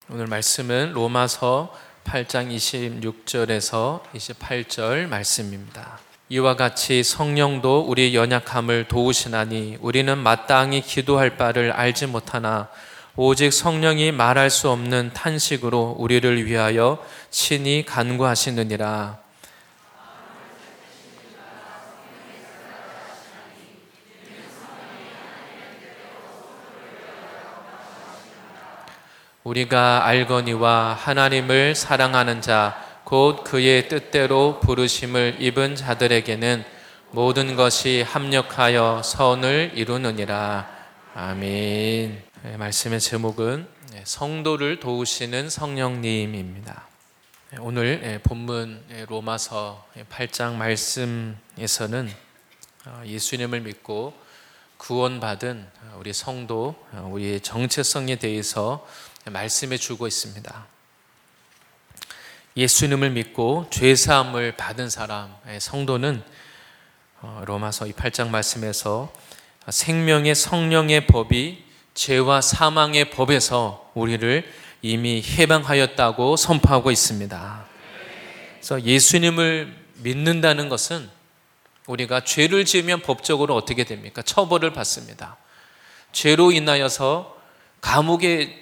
오늘 말씀은 로마서 8장 26절에서 28절 말씀입니다. 이와 같이 성령도 우리 연약함을 도우시나니 우리는 마땅히 기도할 바를 알지 못하나 오직 성령이 말할 수 없는 탄식으로 우리를 위하여 친히 간구하시느니라. 우리가 알거니와 하나님을 사랑하는 자 곧 그의 뜻대로 부르심을 입은 자들에게는 모든 것이 합력하여 선을 이루느니라. 아멘. 말씀의 제목은 성도를 도우시는 성령님입니다. 오늘 본문 로마서 8장 말씀에서는 예수님을 믿고 구원받은 우리 성도, 우리의 정체성에 대해서 말씀해 주고 있습니다. 예수님을 믿고 죄사함을 받은 사람, 성도는 로마서 8장 말씀에서 생명의 성령의 법이 죄와 사망의 법에서 우리를 이미 해방하였다고 선포하고 있습니다. 그래서 예수님을 믿는다는 것은 우리가 죄를 지으면 법적으로 어떻게 됩니까? 처벌을 받습니다. 죄로 인하여서 감옥에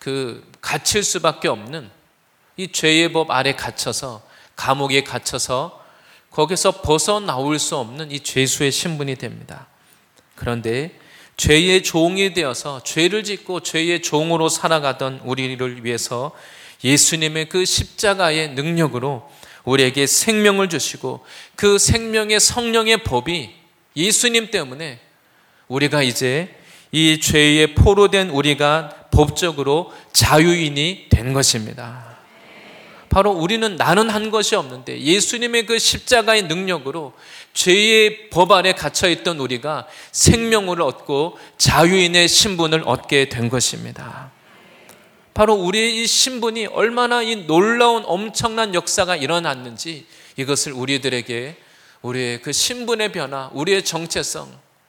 갇힐 수밖에 없는 이 죄의 법 아래 갇혀서 감옥에 갇혀서 거기서 벗어나올 수 없는 이 죄수의 신분이 됩니다. 그런데 죄의 종이 되어서 죄를 짓고 죄의 종으로 살아가던 우리를 위해서 예수님의 그 십자가의 능력으로 우리에게 생명을 주시고 그 생명의 성령의 법이 예수님 때문에 우리가 이제 이 죄에 포로된 우리가 법적으로 자유인이 된 것입니다. 바로 우리는 나는 한 것이 없는데 예수님의 그 십자가의 능력으로 죄의 법 아래 갇혀있던 우리가 생명을 얻고 자유인의 신분을 얻게 된 것입니다. 바로 우리의 이 신분이 얼마나 이 놀라운 엄청난 역사가 일어났는지 이것을 우리들에게 우리의 그 신분의 변화, 우리의 정체성,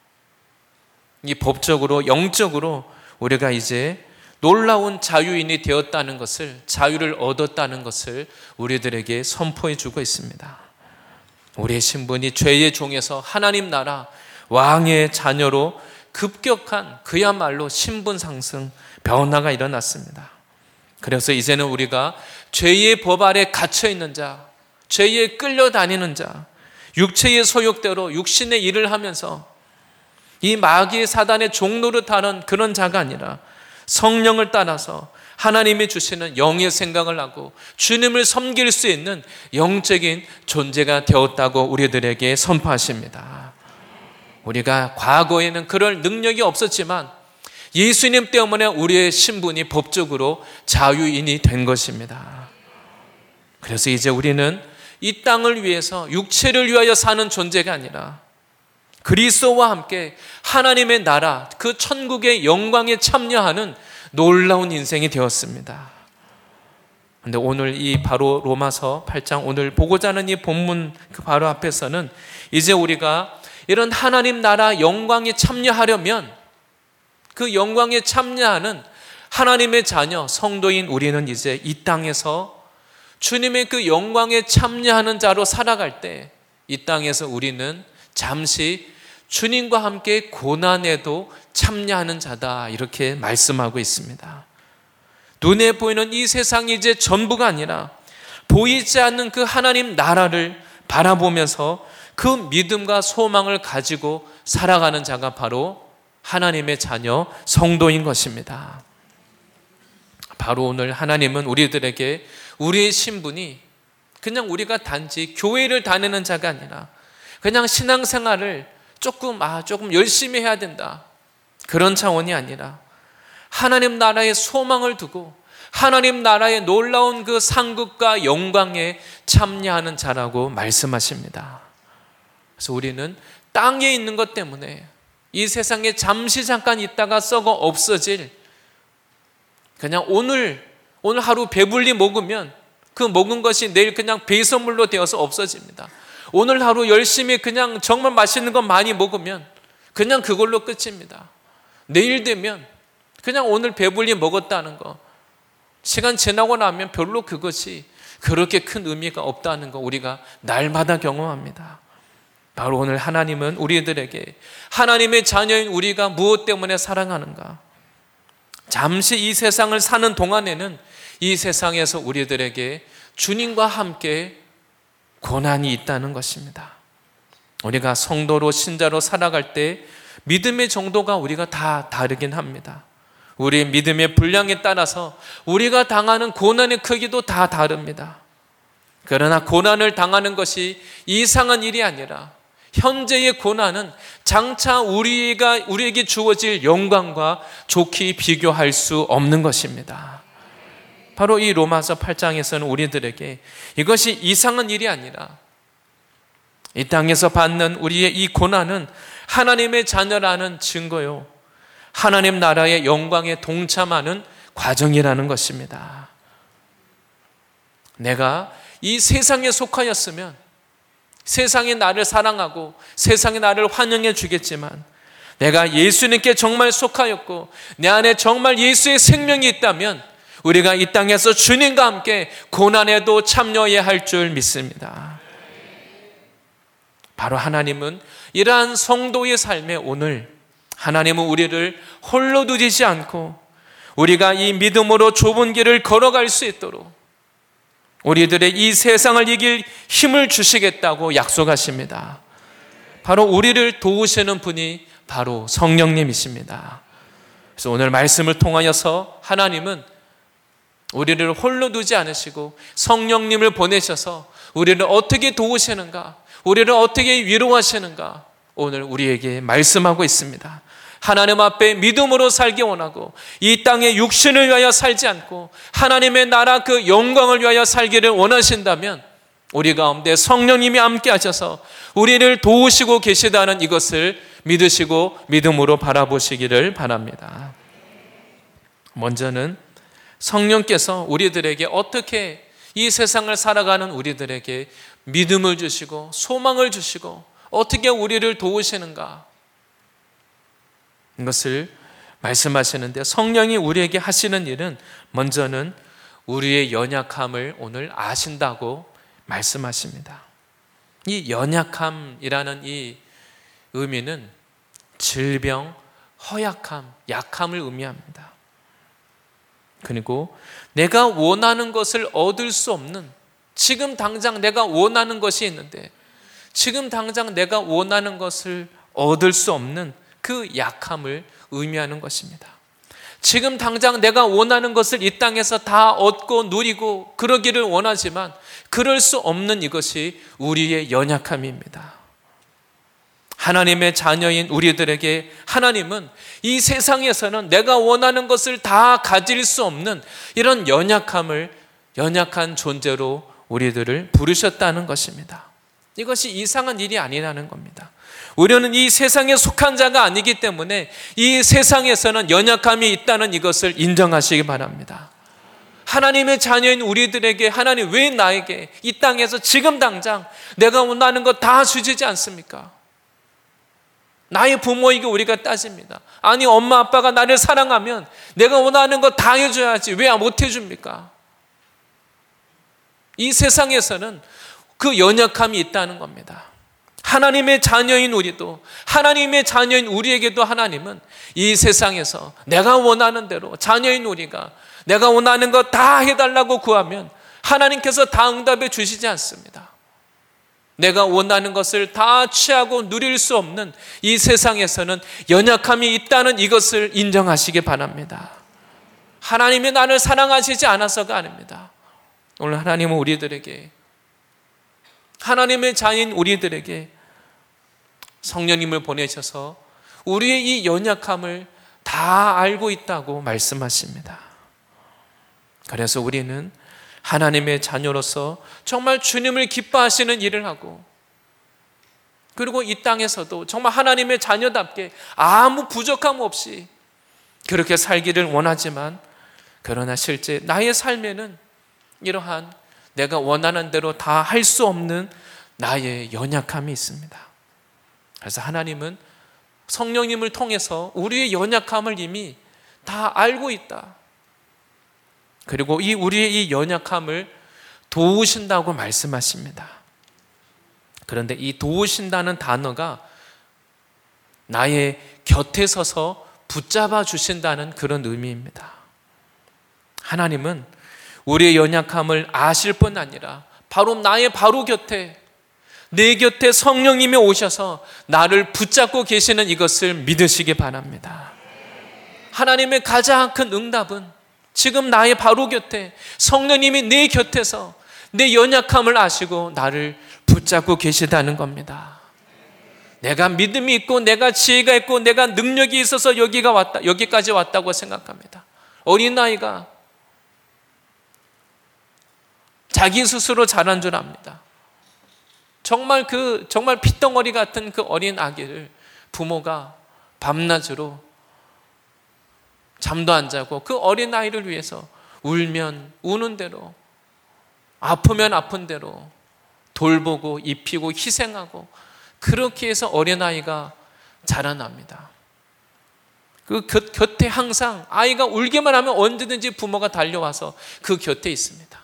이 법적으로 영적으로 우리가 이제 놀라운 자유인이 되었다는 것을, 자유를 얻었다는 것을 우리들에게 선포해 주고 있습니다. 우리의 신분이 죄의 종에서 하나님 나라 왕의 자녀로 급격한 그야말로 신분 상승 변화가 일어났습니다. 그래서 이제는 우리가 죄의 법 아래 갇혀 있는 자, 죄에 끌려다니는 자, 육체의 소욕대로 육신의 일을 하면서 이 마귀의 사단의 종노릇하는 그런 자가 아니라 성령을 따라서 하나님이 주시는 영의 생각을 하고 주님을 섬길 수 있는 영적인 존재가 되었다고 우리들에게 선포하십니다. 우리가 과거에는 그럴 능력이 없었지만 예수님 때문에 우리의 신분이 법적으로 자유인이 된 것입니다. 그래서 이제 우리는 이 땅을 위해서 육체를 위하여 사는 존재가 아니라 그리스도와 함께 하나님의 나라, 그 천국의 영광에 참여하는 놀라운 인생이 되었습니다. 그런데 오늘 이 바로 로마서 8장 오늘 보고자 하는 이 본문 그 바로 앞에서는 이제 우리가 이런 하나님 나라 영광에 참여하려면 그 영광에 참여하는 하나님의 자녀, 성도인 우리는 이제 이 땅에서 주님의 그 영광에 참여하는 자로 살아갈 때 이 땅에서 우리는 잠시 주님과 함께 고난에도 참여하는 자다 이렇게 말씀하고 있습니다. 눈에 보이는 이 세상이 이제 전부가 아니라 보이지 않는 그 하나님 나라를 바라보면서 그 믿음과 소망을 가지고 살아가는 자가 바로 하나님의 자녀 성도인 것입니다. 바로 오늘 하나님은 우리들에게 우리의 신분이 그냥 우리가 단지 교회를 다니는 자가 아니라 그냥 신앙생활을 조금 열심히 해야 된다 그런 차원이 아니라 하나님 나라의 소망을 두고 하나님 나라의 놀라운 그 상급과 영광에 참여하는 자라고 말씀하십니다. 그래서 우리는 땅에 있는 것 때문에 이 세상에 잠시 잠깐 있다가 썩어 없어질 그냥 오늘 하루 배불리 먹으면 그 먹은 것이 내일 그냥 배설물로 되어서 없어집니다. 오늘 하루 열심히 그냥 정말 맛있는 거 많이 먹으면 그냥 그걸로 끝입니다. 내일 되면 그냥 오늘 배불리 먹었다는 거 시간 지나고 나면 별로 그것이 그렇게 큰 의미가 없다는 거 우리가 날마다 경험합니다. 바로 오늘 하나님은 우리들에게 하나님의 자녀인 우리가 무엇 때문에 사랑하는가? 잠시 이 세상을 사는 동안에는 이 세상에서 우리들에게 주님과 함께 고난이 있다는 것입니다. 우리가 성도로 신자로 살아갈 때 믿음의 정도가 우리가 다 다르긴 합니다. 우리의 믿음의 분량에 따라서 우리가 당하는 고난의 크기도 다 다릅니다. 그러나 고난을 당하는 것이 이상한 일이 아니라 현재의 고난은 장차 우리에게 주어질 영광과 좋게 비교할 수 없는 것입니다. 바로 이 로마서 8장에서는 우리들에게 이것이 이상한 일이 아니라 이 땅에서 받는 우리의 이 고난은 하나님의 자녀라는 증거요, 하나님 나라의 영광에 동참하는 과정이라는 것입니다. 내가 이 세상에 속하였으면 세상이 나를 사랑하고 세상이 나를 환영해 주겠지만, 내가 예수님께 정말 속하였고 내 안에 정말 예수의 생명이 있다면 우리가 이 땅에서 주님과 함께 고난에도 참여해야 할 줄 믿습니다. 바로 하나님은 이러한 성도의 삶에 오늘 하나님은 우리를 홀로 두지 않고 우리가 이 믿음으로 좁은 길을 걸어갈 수 있도록 우리들의 이 세상을 이길 힘을 주시겠다고 약속하십니다. 바로 우리를 도우시는 분이 바로 성령님이십니다. 그래서 오늘 말씀을 통하여서 하나님은 우리를 홀로 두지 않으시고 성령님을 보내셔서 우리를 어떻게 도우시는가, 우리를 어떻게 위로하시는가 오늘 우리에게 말씀하고 있습니다. 하나님 앞에 믿음으로 살기 원하고 이 땅에 육신을 위하여 살지 않고 하나님의 나라 그 영광을 위하여 살기를 원하신다면 우리 가운데 성령님이 함께 하셔서 우리를 도우시고 계시다는 이것을 믿으시고 믿음으로 바라보시기를 바랍니다. 먼저는 성령께서 우리들에게 어떻게 이 세상을 살아가는 우리들에게 믿음을 주시고 소망을 주시고 어떻게 우리를 도우시는가, 이것을 말씀하시는데, 성령이 우리에게 하시는 일은 먼저는 우리의 연약함을 오늘 아신다고 말씀하십니다. 이 연약함이라는 이 의미는 질병, 허약함, 약함을 의미합니다. 그리고 내가 원하는 것을 얻을 수 없는, 지금 당장 내가 원하는 것이 있는데 지금 당장 내가 원하는 것을 얻을 수 없는 그 약함을 의미하는 것입니다. 지금 당장 내가 원하는 것을 이 땅에서 다 얻고 누리고 그러기를 원하지만 그럴 수 없는 이것이 우리의 연약함입니다. 하나님의 자녀인 우리들에게 하나님은 이 세상에서는 내가 원하는 것을 다 가질 수 없는 이런 연약한 존재로 우리들을 부르셨다는 것입니다. 이것이 이상한 일이 아니라는 겁니다. 우리는 이 세상에 속한 자가 아니기 때문에 이 세상에서는 연약함이 있다는 이것을 인정하시기 바랍니다. 하나님의 자녀인 우리들에게 하나님 왜 나에게 이 땅에서 지금 당장 내가 원하는 것 다 주시지 않습니까? 나의 부모에게 우리가 따집니다. 아니, 엄마 아빠가 나를 사랑하면 내가 원하는 것 다 해줘야지 왜 못 해줍니까? 이 세상에서는 그 연약함이 있다는 겁니다. 하나님의 자녀인 우리도, 하나님의 자녀인 우리에게도 하나님은 이 세상에서 내가 원하는 대로 자녀인 우리가 내가 원하는 것 다 해달라고 구하면 하나님께서 다 응답해 주시지 않습니다. 내가 원하는 것을 다 취하고 누릴 수 없는 이 세상에서는 연약함이 있다는 이것을 인정하시기 바랍니다. 하나님이 나를 사랑하시지 않아서가 아닙니다. 오늘 하나님은 우리들에게, 하나님의 자녀인 우리들에게 성령님을 보내셔서 우리의 이 연약함을 다 알고 있다고 말씀하십니다. 그래서 우리는 하나님의 자녀로서 정말 주님을 기뻐하시는 일을 하고, 그리고 이 땅에서도 정말 하나님의 자녀답게 아무 부족함 없이 그렇게 살기를 원하지만, 그러나 실제 나의 삶에는 이러한 내가 원하는 대로 다 할 수 없는 나의 연약함이 있습니다. 그래서 하나님은 성령님을 통해서 우리의 연약함을 이미 다 알고 있다. 그리고 우리의 이 연약함을 도우신다고 말씀하십니다. 그런데 이 도우신다는 단어가 나의 곁에 서서 붙잡아 주신다는 그런 의미입니다. 하나님은 우리의 연약함을 아실 뿐 아니라 바로 나의 바로 곁에, 내 곁에 성령님이 오셔서 나를 붙잡고 계시는 이것을 믿으시기 바랍니다. 하나님의 가장 큰 응답은 지금 나의 바로 곁에 성령님이 내 곁에서 내 연약함을 아시고 나를 붙잡고 계시다는 겁니다. 내가 믿음이 있고 내가 지혜가 있고 내가 능력이 있어서 여기까지 왔다고 생각합니다. 어린아이가 자기 스스로 잘한 줄 압니다. 정말 핏덩어리 같은 그 어린 아기를 부모가 밤낮으로 잠도 안 자고 그 어린 아이를 위해서 울면 우는 대로, 아프면 아픈 대로 돌보고 입히고 희생하고, 그렇게 해서 어린아이가 자라납니다. 그 곁에 항상 아이가 울기만 하면 언제든지 부모가 달려와서 그 곁에 있습니다.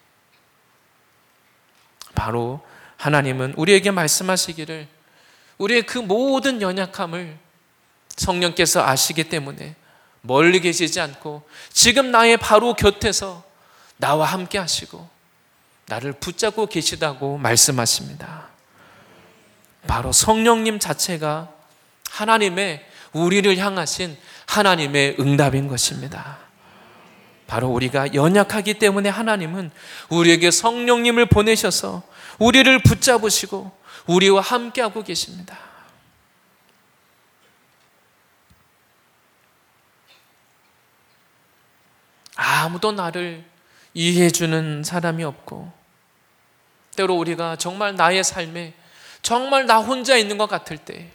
바로 하나님은 우리에게 말씀하시기를 우리의 그 모든 연약함을 성령께서 아시기 때문에 멀리 계시지 않고 지금 나의 바로 곁에서 나와 함께 하시고 나를 붙잡고 계시다고 말씀하십니다. 바로 성령님 자체가 하나님의 우리를 향하신 하나님의 응답인 것입니다. 바로 우리가 연약하기 때문에 하나님은 우리에게 성령님을 보내셔서 우리를 붙잡으시고 우리와 함께하고 계십니다. 아무도 나를 이해해주는 사람이 없고, 때로 우리가 정말 나의 삶에 정말 나 혼자 있는 것 같을 때,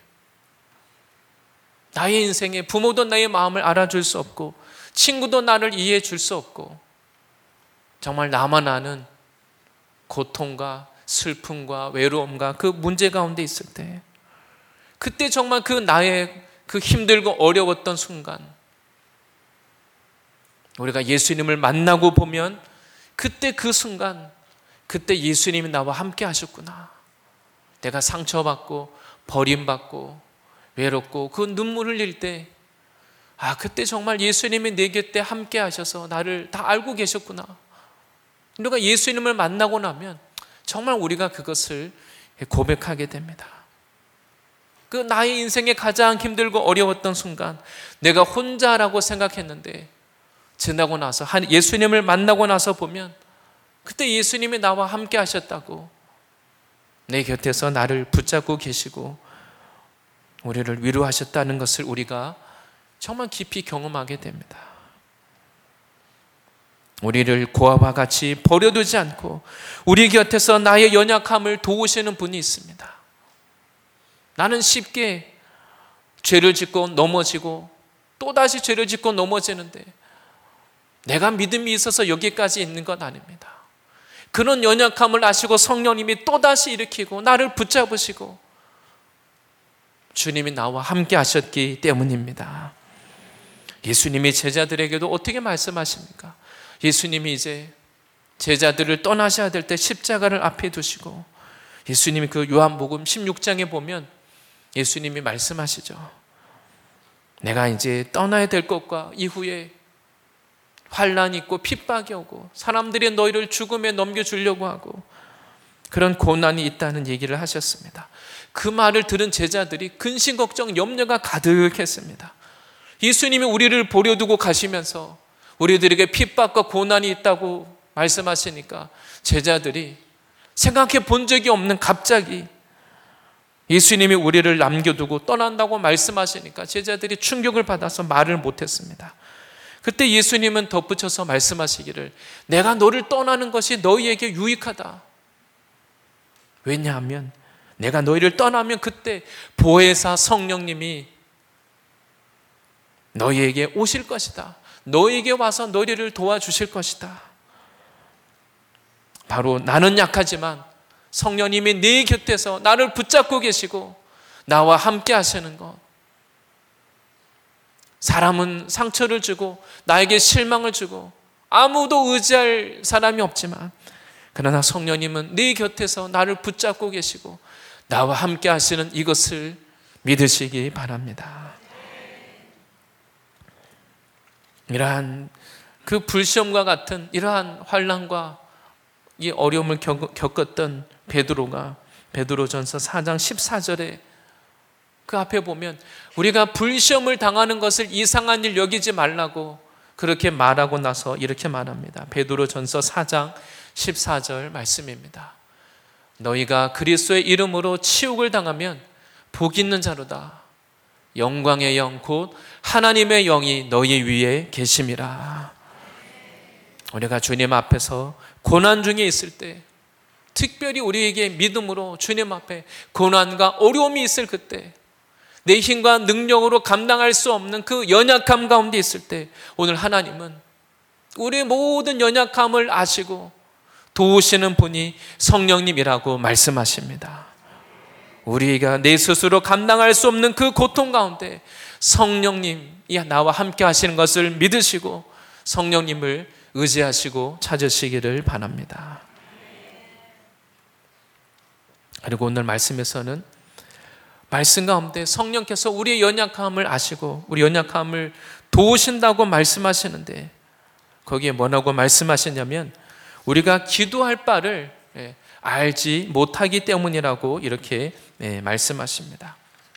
나의 인생에 부모도 나의 마음을 알아줄 수 없고 친구도 나를 이해해 줄 수 없고 정말 나만 아는 고통과 슬픔과 외로움과 그 문제 가운데 있을 때, 그때 정말 그 나의 그 힘들고 어려웠던 순간 우리가 예수님을 만나고 보면 그때 그 순간, 그때 예수님이 나와 함께 하셨구나, 내가 상처받고 버림받고 외롭고 그 눈물을 흘릴 때 그때 정말 예수님이 내 곁에 함께 하셔서 나를 다 알고 계셨구나. 우리가 예수님을 만나고 나면 정말 우리가 그것을 고백하게 됩니다. 그 나의 인생에 가장 힘들고 어려웠던 순간 내가 혼자라고 생각했는데 지나고 나서 예수님을 만나고 나서 보면 그때 예수님이 나와 함께 하셨다고, 내 곁에서 나를 붙잡고 계시고 우리를 위로하셨다는 것을 우리가 정말 깊이 경험하게 됩니다. 우리를 고아와 같이 버려두지 않고 우리 곁에서 나의 연약함을 도우시는 분이 있습니다. 나는 쉽게 죄를 짓고 넘어지고 또다시 죄를 짓고 넘어지는데 내가 믿음이 있어서 여기까지 있는 건 아닙니다. 그런 연약함을 아시고 성령님이 또다시 일으키고 나를 붙잡으시고 주님이 나와 함께 하셨기 때문입니다. 예수님이 제자들에게도 어떻게 말씀하십니까? 예수님이 이제 제자들을 떠나셔야 될 때 십자가를 앞에 두시고 예수님이 그 요한복음 16장에 보면 예수님이 말씀하시죠. 내가 이제 떠나야 될 것과 이후에 환난이 있고 핍박이 오고 사람들이 너희를 죽음에 넘겨주려고 하고 그런 고난이 있다는 얘기를 하셨습니다. 그 말을 들은 제자들이 근심 걱정 염려가 가득했습니다. 예수님이 우리를 버려두고 가시면서 우리들에게 핍박과 고난이 있다고 말씀하시니까 제자들이 생각해 본 적이 없는 갑자기 예수님이 우리를 남겨두고 떠난다고 말씀하시니까 제자들이 충격을 받아서 말을 못했습니다. 그때 예수님은 덧붙여서 말씀하시기를 내가 너를 떠나는 것이 너희에게 유익하다. 왜냐하면 내가 너희를 떠나면 그때 보혜사 성령님이 너희에게 오실 것이다. 너희에게 와서 너희를 도와주실 것이다. 바로 나는 약하지만 성령님이 네 곁에서 나를 붙잡고 계시고 나와 함께 하시는 것. 사람은 상처를 주고 나에게 실망을 주고 아무도 의지할 사람이 없지만 그러나 성령님은 네 곁에서 나를 붙잡고 계시고 나와 함께 하시는 이것을 믿으시기 바랍니다. 이러한 그 불시험과 같은 이러한 환난과 이 어려움을 겪었던 베드로전서 4장 14절에 그 앞에 보면 우리가 불시험을 당하는 것을 이상한 일 여기지 말라고 그렇게 말하고 나서 이렇게 말합니다. 베드로전서 4장 14절 말씀입니다. 너희가 그리스도의 이름으로 치욕을 당하면 복 있는 자로다. 영광의 영 곧 하나님의 영이 너희 위에 계심이라. 우리가 주님 앞에서 고난 중에 있을 때, 특별히 우리에게 믿음으로 주님 앞에 고난과 어려움이 있을 그때, 내 힘과 능력으로 감당할 수 없는 그 연약함 가운데 있을 때, 오늘 하나님은 우리의 모든 연약함을 아시고 도우시는 분이 성령님이라고 말씀하십니다. 우리가 내 스스로 감당할 수 없는 그 고통 가운데 성령님이 나와 함께 하시는 것을 믿으시고 성령님을 의지하시고 찾으시기를 바랍니다. 그리고 오늘 말씀에서는 말씀 가운데 성령께서 우리의 연약함을 아시고 우리 연약함을 도우신다고 말씀하시는데 거기에 뭐라고 말씀하시냐면 우리가 기도할 바를 알지 못하기 때문이라고 이렇게 말씀하십니다.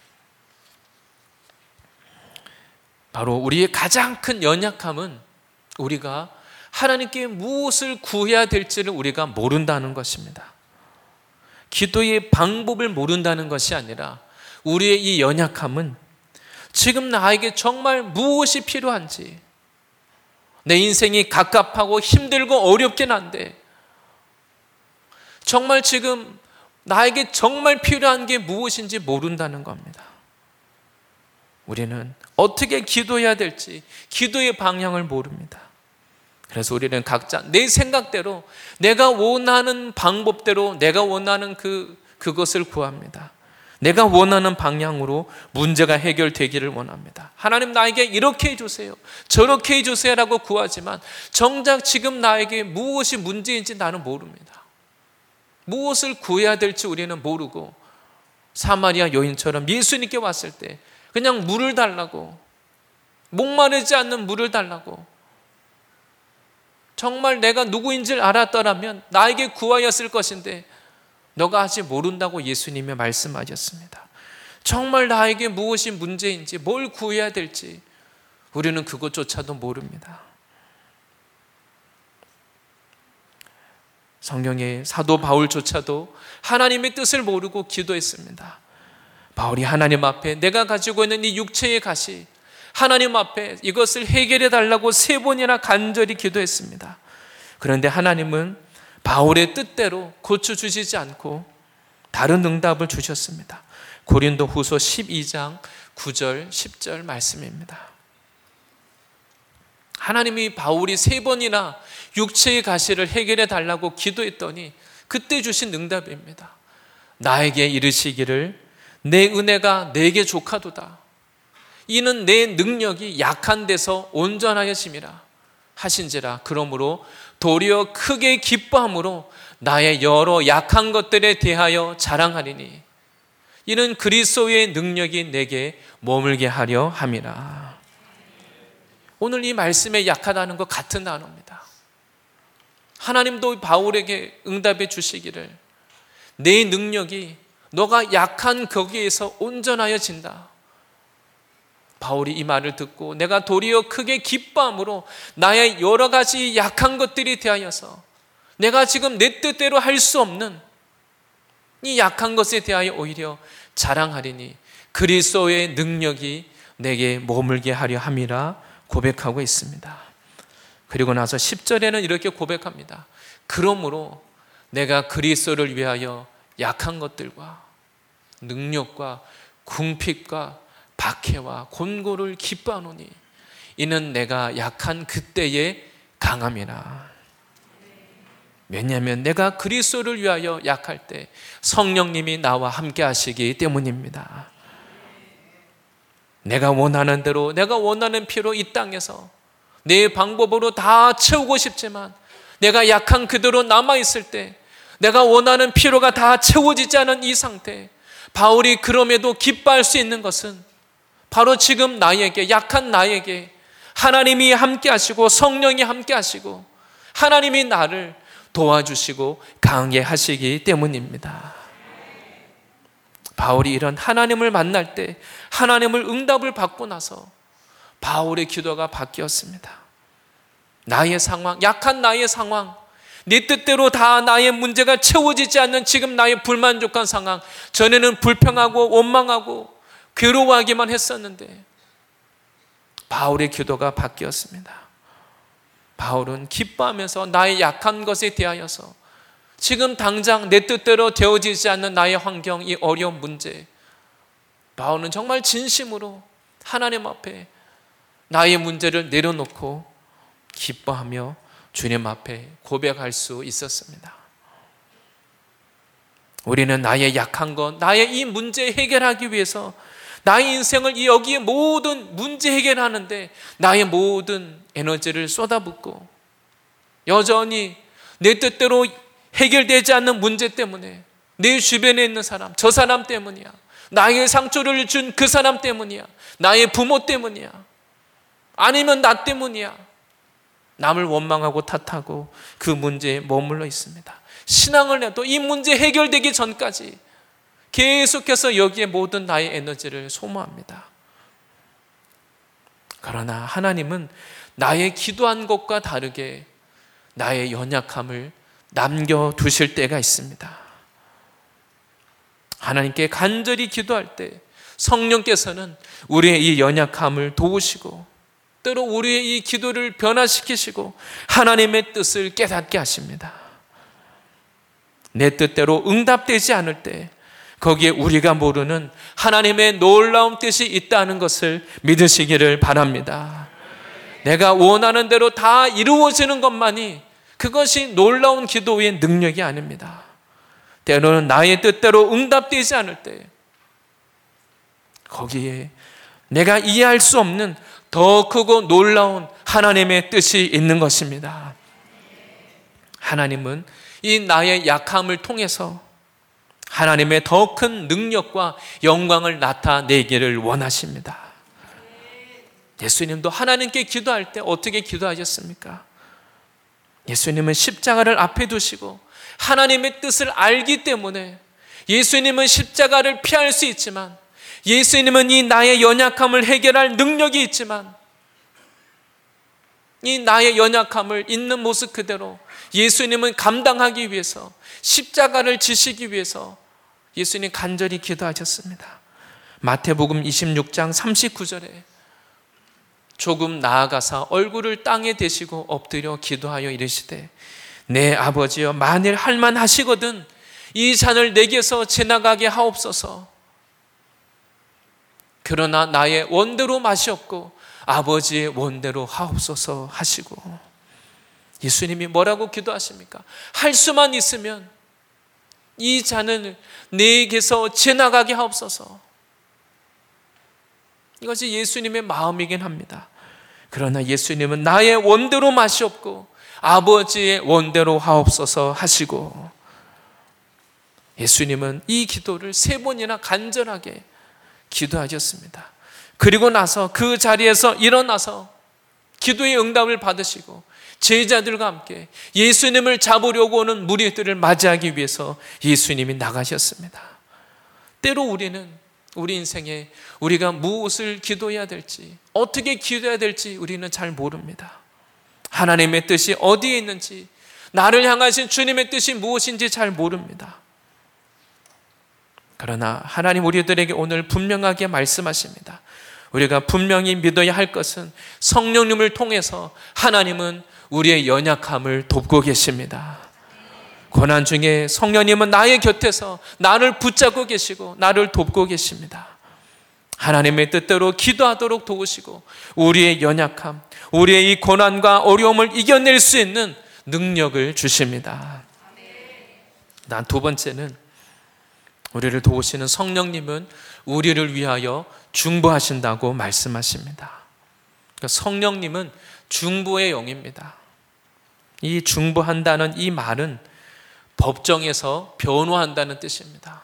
바로 우리의 가장 큰 연약함은 우리가 하나님께 무엇을 구해야 될지를 우리가 모른다는 것입니다. 기도의 방법을 모른다는 것이 아니라 우리의 이 연약함은 지금 나에게 정말 무엇이 필요한지, 내 인생이 갑갑하고 힘들고 어렵긴 한데 정말 지금 나에게 정말 필요한 게 무엇인지 모른다는 겁니다. 우리는 어떻게 기도해야 될지 기도의 방향을 모릅니다. 그래서 우리는 각자 내 생각대로 내가 원하는 방법대로 내가 원하는 그것을 구합니다. 내가 원하는 방향으로 문제가 해결되기를 원합니다. 하나님 나에게 이렇게 해주세요, 저렇게 해주세요라고 구하지만 정작 지금 나에게 무엇이 문제인지 나는 모릅니다. 무엇을 구해야 될지 우리는 모르고 사마리아 여인처럼 예수님께 왔을 때 그냥 물을 달라고, 목마르지 않는 물을 달라고, 정말 내가 누구인지를 알았더라면 나에게 구하였을 것인데 너가 아직 모른다고 예수님이 말씀하셨습니다. 정말 나에게 무엇이 문제인지 뭘 구해야 될지 우리는 그것조차도 모릅니다. 성경의 사도 바울조차도 하나님의 뜻을 모르고 기도했습니다. 바울이 하나님 앞에 내가 가지고 있는 이 육체의 가시, 하나님 앞에 이것을 해결해 달라고 3번이나 간절히 기도했습니다. 그런데 하나님은 바울의 뜻대로 고쳐주시지 않고 다른 응답을 주셨습니다. 고린도후서 12장 9절 10절 말씀입니다. 하나님이 바울이 3번이나 육체의 가시를 해결해 달라고 기도했더니 그때 주신 응답입니다. 나에게 이르시기를 내 은혜가 내게 족하도다. 이는 내 능력이 약한 데서 온전하여짐이라 하신지라. 그러므로 도리어 크게 기뻐함으로 나의 여러 약한 것들에 대하여 자랑하리니 이는 그리스도의 능력이 내게 머물게 하려 함이라. 오늘 이 말씀에 약하다는 것 같은 단어입니다. 하나님도 바울에게 응답해 주시기를 내 능력이 너가 약한 거기에서 온전하여진다. 바울이 이 말을 듣고 내가 도리어 크게 기뻐함으로 나의 여러 가지 약한 것들이 대하여서 내가 지금 내 뜻대로 할 수 없는 이 약한 것에 대하여 오히려 자랑하리니 그리스도의 능력이 내게 머물게 하려 함이라 고백하고 있습니다. 그리고 나서 10절에는 이렇게 고백합니다. 그러므로 내가 그리스도를 위하여 약한 것들과 능력과 궁핍과 박해와 곤고를 기뻐하노니 이는 내가 약한 그때의 강함이라. 왜냐하면 내가 그리스도를 위하여 약할 때 성령님이 나와 함께 하시기 때문입니다. 내가 원하는 대로 내가 원하는 피로 이 땅에서 내 방법으로 다 채우고 싶지만 내가 약한 그대로 남아있을 때, 내가 원하는 필요가 다 채워지지 않은 이 상태, 바울이 그럼에도 기뻐할 수 있는 것은 바로 지금 나에게, 약한 나에게 하나님이 함께 하시고 성령이 함께 하시고 하나님이 나를 도와주시고 강하게 하시기 때문입니다. 바울이 이런 하나님을 만날 때 하나님을 응답을 받고 나서 바울의 기도가 바뀌었습니다. 나의 상황, 약한 나의 상황, 내 뜻대로 다 나의 문제가 채워지지 않는 지금 나의 불만족한 상황, 전에는 불평하고 원망하고 괴로워하기만 했었는데 바울의 기도가 바뀌었습니다. 바울은 기뻐하면서 나의 약한 것에 대하여서 지금 당장 내 뜻대로 되어지지 않는 나의 환경, 이 어려운 문제, 바울은 정말 진심으로 하나님 앞에 나의 문제를 내려놓고 기뻐하며 주님 앞에 고백할 수 있었습니다. 우리는 나의 약한 것, 나의 이 문제 해결하기 위해서 나의 인생을 여기에 모든 문제 해결하는데 나의 모든 에너지를 쏟아붓고 여전히 내 뜻대로 해결되지 않는 문제 때문에 내 주변에 있는 사람, 저 사람 때문이야, 나의 상처를 준 그 사람 때문이야, 나의 부모 때문이야, 아니면 나 때문이야, 남을 원망하고 탓하고 그 문제에 머물러 있습니다. 신앙을 해도 이 문제 해결되기 전까지 계속해서 여기에 모든 나의 에너지를 소모합니다. 그러나 하나님은 나의 기도한 것과 다르게 나의 연약함을 남겨두실 때가 있습니다. 하나님께 간절히 기도할 때 성령께서는 우리의 이 연약함을 도우시고 때로 우리의 이 기도를 변화시키시고 하나님의 뜻을 깨닫게 하십니다. 내 뜻대로 응답되지 않을 때 거기에 우리가 모르는 하나님의 놀라운 뜻이 있다는 것을 믿으시기를 바랍니다. 내가 원하는 대로 다 이루어지는 것만이 그것이 놀라운 기도의 능력이 아닙니다. 때로는 나의 뜻대로 응답되지 않을 때 거기에 내가 이해할 수 없는 더 크고 놀라운 하나님의 뜻이 있는 것입니다. 하나님은 이 나의 약함을 통해서 하나님의 더 큰 능력과 영광을 나타내기를 원하십니다. 예수님도 하나님께 기도할 때 어떻게 기도하셨습니까? 예수님은 십자가를 앞에 두시고 하나님의 뜻을 알기 때문에 예수님은 십자가를 피할 수 있지만, 예수님은 이 나의 연약함을 해결할 능력이 있지만, 이 나의 연약함을 있는 모습 그대로 예수님은 감당하기 위해서 십자가를 지시기 위해서 예수님 간절히 기도하셨습니다. 마태복음 26장 39절에 조금 나아가사 얼굴을 땅에 대시고 엎드려 기도하여 이르시되 내 아버지여 만일 할만하시거든 이 잔을 내게서 지나가게 하옵소서. 그러나 나의 원대로 마시옵고 아버지의 원대로 하옵소서 하시고, 예수님이 뭐라고 기도하십니까? 할 수만 있으면 이 잔을 내게서 지나가게 하옵소서. 이것이 예수님의 마음이긴 합니다. 그러나 예수님은 나의 원대로 마시옵고 아버지의 원대로 하옵소서 하시고, 예수님은 이 기도를 3번이나 간절하게 기도하셨습니다. 그리고 나서 그 자리에서 일어나서 기도의 응답을 받으시고 제자들과 함께 예수님을 잡으려고 오는 무리들을 맞이하기 위해서 예수님이 나가셨습니다. 때로 우리는 우리 인생에 우리가 무엇을 기도해야 될지, 어떻게 기도해야 될지 우리는 잘 모릅니다. 하나님의 뜻이 어디에 있는지, 나를 향하신 주님의 뜻이 무엇인지 잘 모릅니다. 그러나 하나님 우리들에게 오늘 분명하게 말씀하십니다. 우리가 분명히 믿어야 할 것은 성령님을 통해서 하나님은 우리의 연약함을 돕고 계십니다. 고난 중에 성령님은 나의 곁에서 나를 붙잡고 계시고 나를 돕고 계십니다. 하나님의 뜻대로 기도하도록 도우시고 우리의 연약함, 우리의 이 고난과 어려움을 이겨낼 수 있는 능력을 주십니다. 난 두 번째는 우리를 도우시는 성령님은 우리를 위하여 중보하신다고 말씀하십니다. 성령님은 중보의 영입니다. 이 중보한다는 이 말은 법정에서 변호한다는 뜻입니다.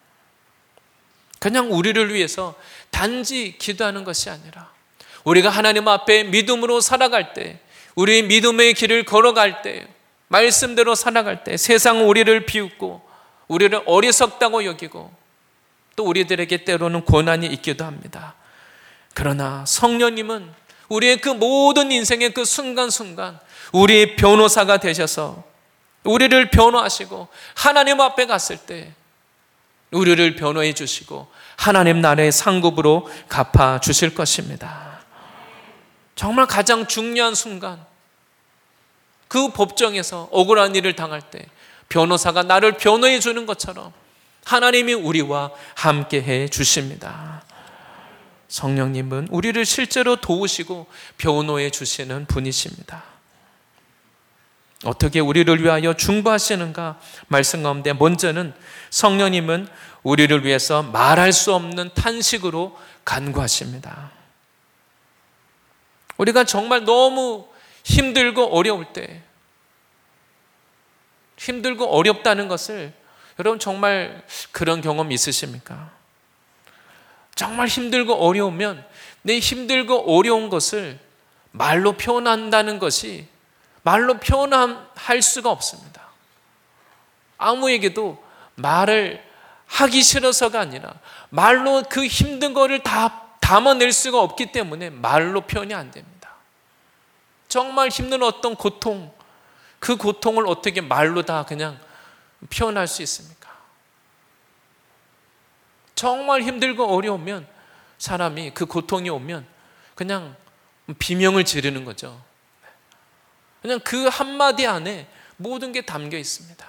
그냥 우리를 위해서 단지 기도하는 것이 아니라 우리가 하나님 앞에 믿음으로 살아갈 때, 우리 믿음의 길을 걸어갈 때, 말씀대로 살아갈 때 세상은 우리를 비웃고 우리를 어리석다고 여기고 또 우리들에게 때로는 고난이 있기도 합니다. 그러나 성령님은 우리의 그 모든 인생의 그 순간순간 우리의 변호사가 되셔서 우리를 변호하시고 하나님 앞에 갔을 때 우리를 변호해 주시고 하나님 나라의 상급으로 갚아 주실 것입니다. 정말 가장 중요한 순간, 그 법정에서 억울한 일을 당할 때 변호사가 나를 변호해 주는 것처럼 하나님이 우리와 함께해 주십니다. 성령님은 우리를 실제로 도우시고 변호해 주시는 분이십니다. 어떻게 우리를 위하여 중보하시는가? 말씀 가운데 먼저는 성령님은 우리를 위해서 말할 수 없는 탄식으로 간구하십니다. 우리가 정말 너무 힘들고 어려울 때, 힘들고 어렵다는 것을 여러분 정말 그런 경험 있으십니까? 정말 힘들고 어려우면 내 힘들고 어려운 것을 말로 표현한다는 것이 말로 표현할 수가 없습니다. 아무에게도 말을 하기 싫어서가 아니라 말로 그 힘든 거를 다 담아낼 수가 없기 때문에 말로 표현이 안 됩니다. 정말 힘든 어떤 고통, 그 고통을 어떻게 말로 다 그냥 표현할 수 있습니까? 정말 힘들고 어려우면 사람이 그 고통이 오면 그냥 비명을 지르는 거죠. 그냥 그 한마디 안에 모든 게 담겨 있습니다.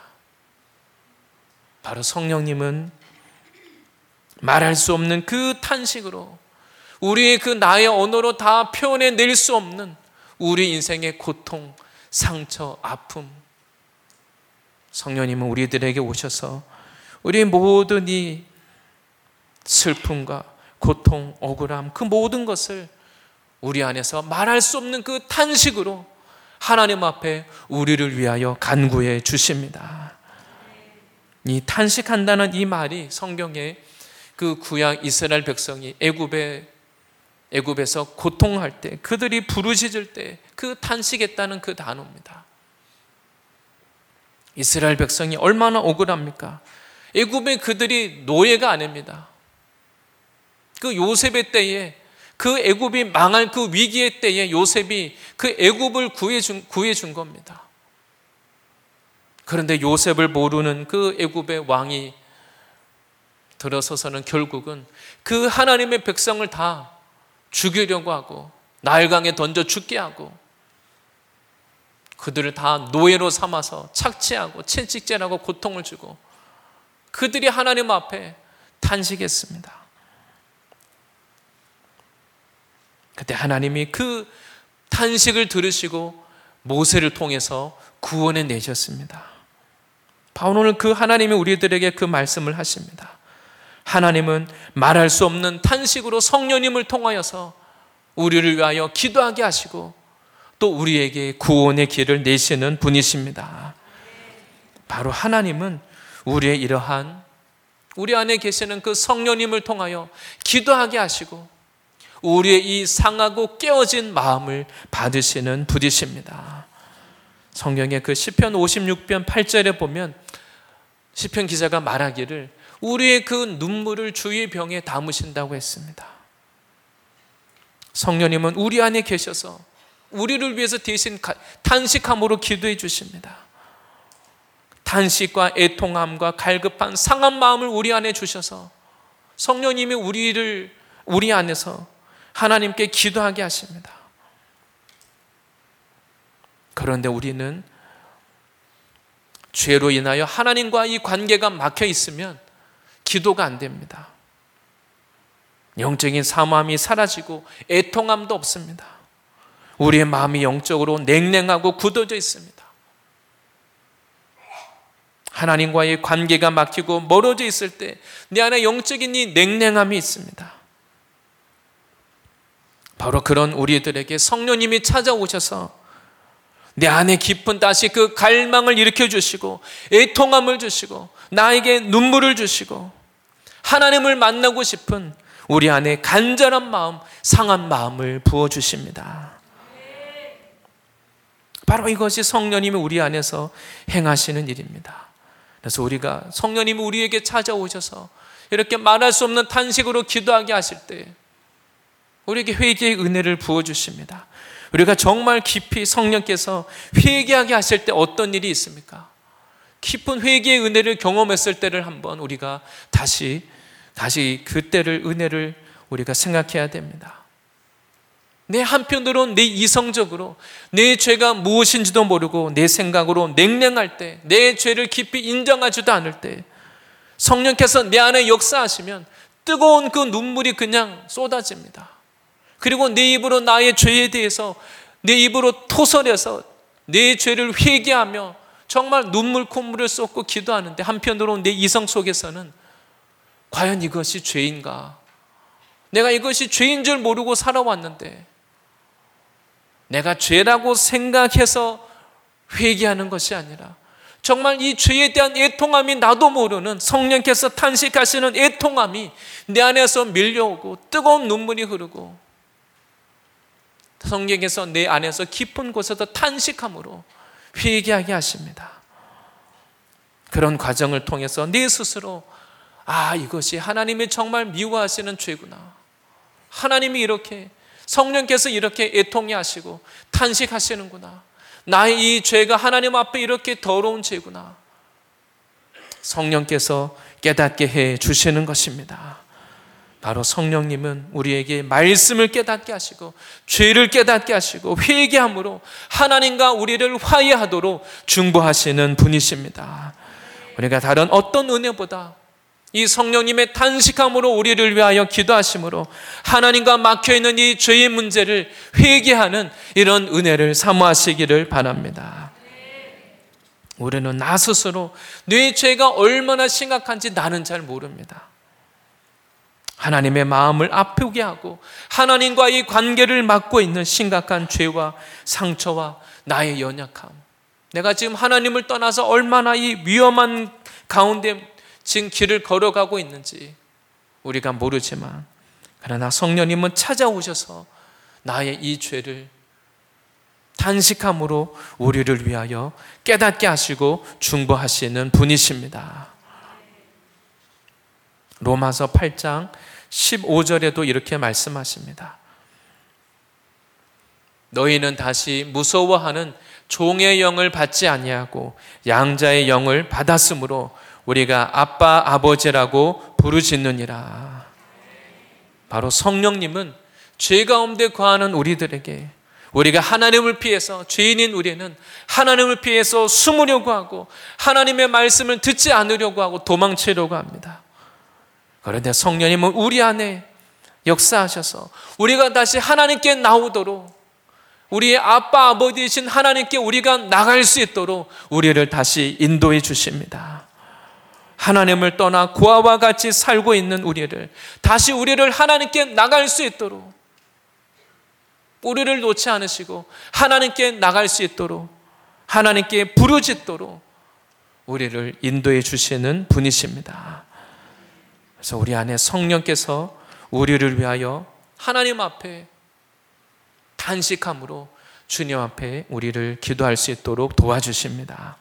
바로 성령님은 말할 수 없는 그 탄식으로 우리의 그 나의 언어로 다 표현해낼 수 없는 우리 인생의 고통, 상처, 아픔, 성령님은 우리들에게 오셔서 우리의 모든 이 슬픔과 고통, 억울함, 그 모든 것을 우리 안에서 말할 수 없는 그 탄식으로 하나님 앞에 우리를 위하여 간구해 주십니다. 이 탄식한다는 이 말이 성경에 그 구약 이스라엘 백성이 애굽에서 고통할 때, 그들이 부르짖을 때 그 탄식했다는 그 단어입니다. 이스라엘 백성이 얼마나 억울합니까? 애굽에 그들이 노예가 아닙니다. 그 요셉의 때에, 그 애굽이 망할 그 위기의 때에 요셉이 그 애굽을 구해준 겁니다. 그런데 요셉을 모르는 그 애굽의 왕이 들어서서는 결국은 그 하나님의 백성을 다 죽이려고 하고 나일강에 던져 죽게 하고 그들을 다 노예로 삼아서 착취하고 채찍질하고 고통을 주고 그들이 하나님 앞에 탄식했습니다. 그때 하나님이 그 탄식을 들으시고 모세를 통해서 구원해 내셨습니다. 바로 오늘 그 하나님이 우리들에게 그 말씀을 하십니다. 하나님은 말할 수 없는 탄식으로 성령님을 통하여서 우리를 위하여 기도하게 하시고 또 우리에게 구원의 길을 내시는 분이십니다. 바로 하나님은 우리의 이러한 우리 안에 계시는 그 성령님을 통하여 기도하게 하시고 우리의 이 상하고 깨어진 마음을 받으시는 분이십니다. 성경의 그 시편 56편 8절에 보면 시편 기자가 말하기를 우리의 그 눈물을 주의 병에 담으신다고 했습니다. 성령님은 우리 안에 계셔서 우리를 위해서 대신 탄식함으로 기도해 주십니다. 탄식과 애통함과 갈급한 상한 마음을 우리 안에 주셔서 성령님이 우리 안에서 하나님께 기도하게 하십니다. 그런데 우리는 죄로 인하여 하나님과 이 관계가 막혀 있으면 기도가 안 됩니다. 영적인 사모함이 사라지고 애통함도 없습니다. 우리의 마음이 영적으로 냉랭하고 굳어져 있습니다. 하나님과의 관계가 막히고 멀어져 있을 때 내 안에 영적인 이 냉랭함이 있습니다. 바로 그런 우리들에게 성령님이 찾아오셔서 내 안에 깊은 다시 그 갈망을 일으켜 주시고 애통함을 주시고 나에게 눈물을 주시고 하나님을 만나고 싶은 우리 안에 간절한 마음, 상한 마음을 부어주십니다. 바로 이것이 성령님이 우리 안에서 행하시는 일입니다. 그래서 우리가 성령님이 우리에게 찾아오셔서 이렇게 말할 수 없는 탄식으로 기도하게 하실 때 우리에게 회개의 은혜를 부어주십니다. 우리가 정말 깊이 성령께서 회개하게 하실 때 어떤 일이 있습니까? 깊은 회개의 은혜를 경험했을 때를 한번 우리가 다시 그때를 은혜를 우리가 생각해야 됩니다. 내 한편으로 내 이성적으로 내 죄가 무엇인지도 모르고 내 생각으로 냉랭할 때, 내 죄를 깊이 인정하지도 않을 때 성령께서 내 안에 역사하시면 뜨거운 그 눈물이 그냥 쏟아집니다. 그리고 내 입으로 나의 죄에 대해서 내 입으로 토설해서 내 죄를 회개하며 정말 눈물 콧물을 쏟고 기도하는데 한편으로 내 이성 속에서는 과연 이것이 죄인가? 내가 이것이 죄인 줄 모르고 살아왔는데 내가 죄라고 생각해서 회개하는 것이 아니라 정말 이 죄에 대한 애통함이 나도 모르는 성령께서 탄식하시는 애통함이 내 안에서 밀려오고 뜨거운 눈물이 흐르고 성령께서 내 안에서 깊은 곳에서 탄식함으로 회개하게 하십니다. 그런 과정을 통해서 내 스스로 이것이 하나님이 정말 미워하시는 죄구나. 하나님이 이렇게 성령께서 이렇게 애통해 하시고 탄식하시는구나. 나의 이 죄가 하나님 앞에 이렇게 더러운 죄구나. 성령께서 깨닫게 해 주시는 것입니다. 바로 성령님은 우리에게 말씀을 깨닫게 하시고 죄를 깨닫게 하시고 회개함으로 하나님과 우리를 화해하도록 중보하시는 분이십니다. 우리가 다른 어떤 은혜보다 이 성령님의 탄식함으로 우리를 위하여 기도하심으로 하나님과 막혀있는 이 죄의 문제를 회개하는 이런 은혜를 사모하시기를 바랍니다. 우리는 나 스스로 내 죄가 얼마나 심각한지 나는 잘 모릅니다. 하나님의 마음을 아프게 하고 하나님과의 관계를 막고 있는 심각한 죄와 상처와 나의 연약함, 내가 지금 하나님을 떠나서 얼마나 이 위험한 가운데 지금 길을 걸어가고 있는지 우리가 모르지만 그러나 성령님은 찾아오셔서 나의 이 죄를 탄식함으로 우리를 위하여 깨닫게 하시고 중보하시는 분이십니다. 로마서 8장 15절에도 이렇게 말씀하십니다. 너희는 다시 무서워하는 종의 영을 받지 아니하고 양자의 영을 받았으므로 우리가 아빠 아버지라고 부르짖느니라. 바로 성령님은 죄 가운데 거하는 우리들에게 우리가 하나님을 피해서 죄인인 우리는 하나님을 피해서 숨으려고 하고 하나님의 말씀을 듣지 않으려고 하고 도망치려고 합니다. 그런데 성령님은 우리 안에 역사하셔서 우리가 다시 하나님께 나오도록 우리의 아빠 아버지이신 하나님께 우리가 나갈 수 있도록 우리를 다시 인도해 주십니다. 하나님을 떠나 고아와 같이 살고 있는 우리를 다시 우리를 하나님께 나갈 수 있도록 우리를 놓지 않으시고 하나님께 나갈 수 있도록 하나님께 부르짖도록 우리를 인도해 주시는 분이십니다. 그래서 우리 안에 성령께서 우리를 위하여 하나님 앞에 탄식함으로 주님 앞에 우리를 기도할 수 있도록 도와주십니다.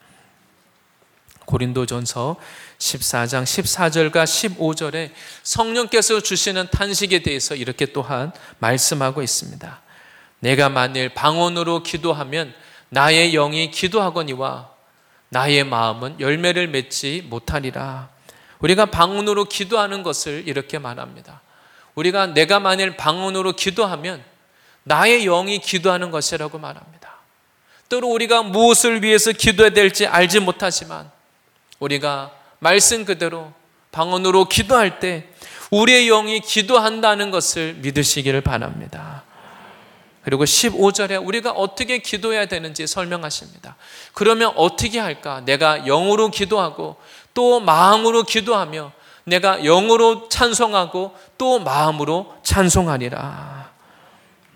고린도전서 14장 14절과 15절에 성령께서 주시는 탄식에 대해서 이렇게 또한 말씀하고 있습니다. 내가 만일 방언으로 기도하면 나의 영이 기도하거니와 나의 마음은 열매를 맺지 못하리라. 우리가 방언으로 기도하는 것을 이렇게 말합니다. 내가 만일 방언으로 기도하면 나의 영이 기도하는 것이라고 말합니다. 때로 우리가 무엇을 위해서 기도해야 될지 알지 못하지만 우리가 말씀 그대로 방언으로 기도할 때 우리의 영이 기도한다는 것을 믿으시기를 바랍니다. 그리고 15절에 우리가 어떻게 기도해야 되는지 설명하십니다. 그러면 어떻게 할까? 내가 영으로 기도하고 또 마음으로 기도하며 내가 영으로 찬송하고 또 마음으로 찬송하리라.